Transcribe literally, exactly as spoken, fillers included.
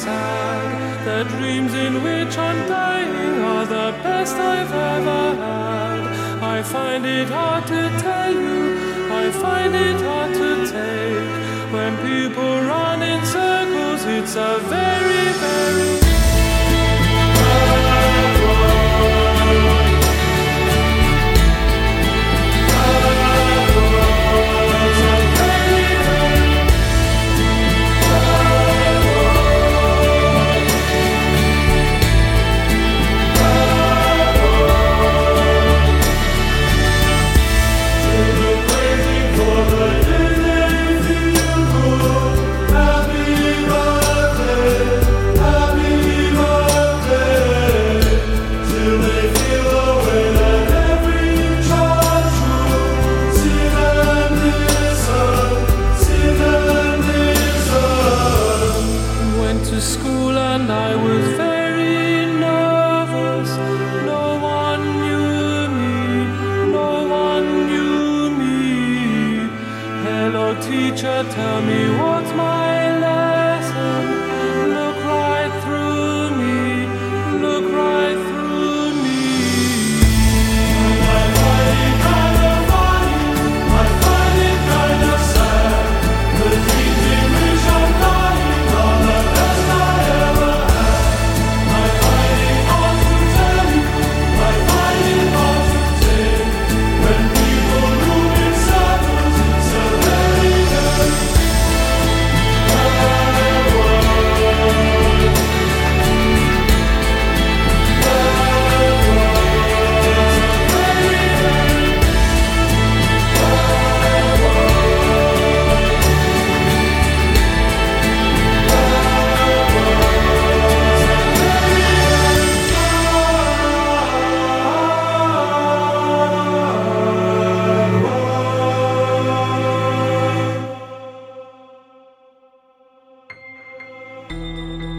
sad. The dreams in which I'm dying are the best I've ever had. I find it hard to tell you, I find it hard to take. When people run in circles, it's a very, very teacher, tell me what's my lesson. Look right through me, look right through me. I find it kind of funny, I find it kind of sad. The dreams in which I'm dying are the best I ever had. I find it hard to tell you, I find it hard to take. When people move in circles, it's a very Thank you.